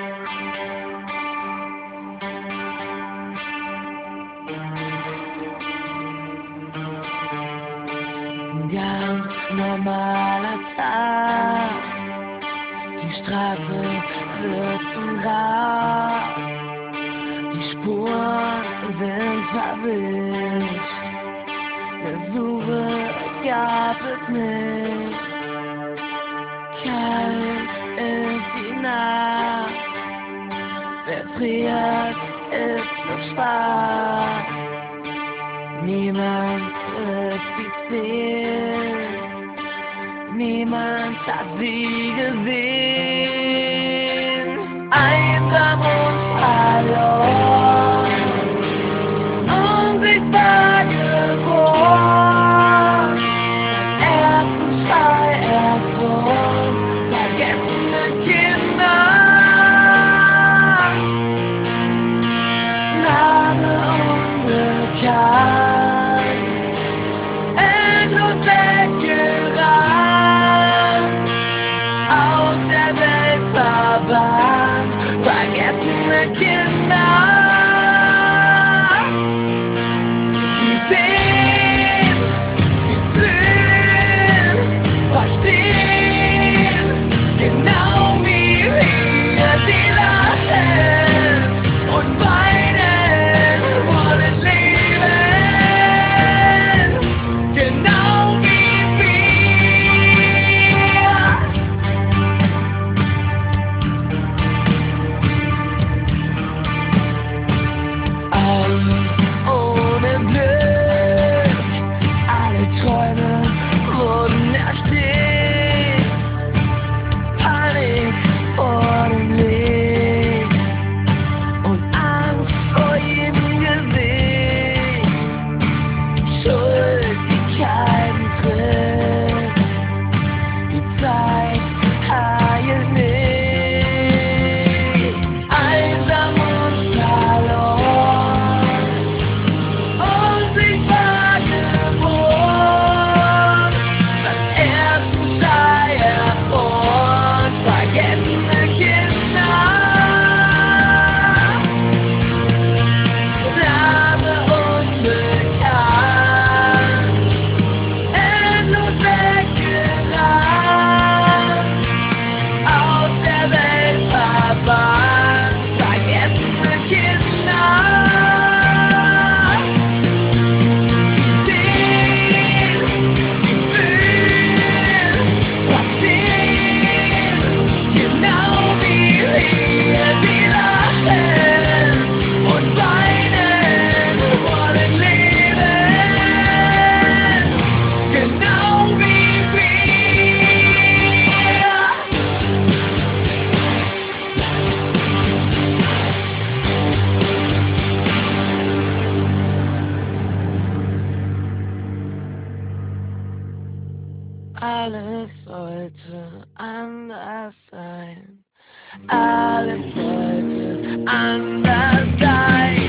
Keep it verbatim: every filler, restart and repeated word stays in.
Ein ganz normaler Tag. Die Straße wird zum Gras. Die Spuren sind verwischt. Der Suche gab es nicht. Kalt ist die Nacht. Wer friert, ist es schwarz. Niemand trifft sie zählt. Niemand hat sie gesehen. Einsam und verloren. Unsichtbar geworden. Beim ersten Schrei erfroren. Vergessene Kinder. Name unbekannt. Endlos weggerannt. Aus der Welt verbannt. Vergessene Kinder. Sie sehen, sie fühlen, verstehen, genau wie wir. Sie lachen und weinen, wollen leben, genau wie wir. Alles ohne Glück, alle Träume wurden erstickt. Panik vor dem Licht und Angst vor jedem Gesicht. Schuld, die keinen trifft, die Zeit heilt nicht. Einsam und verloren, unsichtbar geworden. Beim ersten Schrei erfroren, vergessene Kinder. Name unbekannt, endlos weggerannt, aus der Welt verbannt, vergessene Kinder. Sie sehen, sie fühlen, verstehen, genau wie wir. Sie lachen und weinen, wollen leben, genau wie wir. Alles sollte anders sein. Alles sollte anders sein.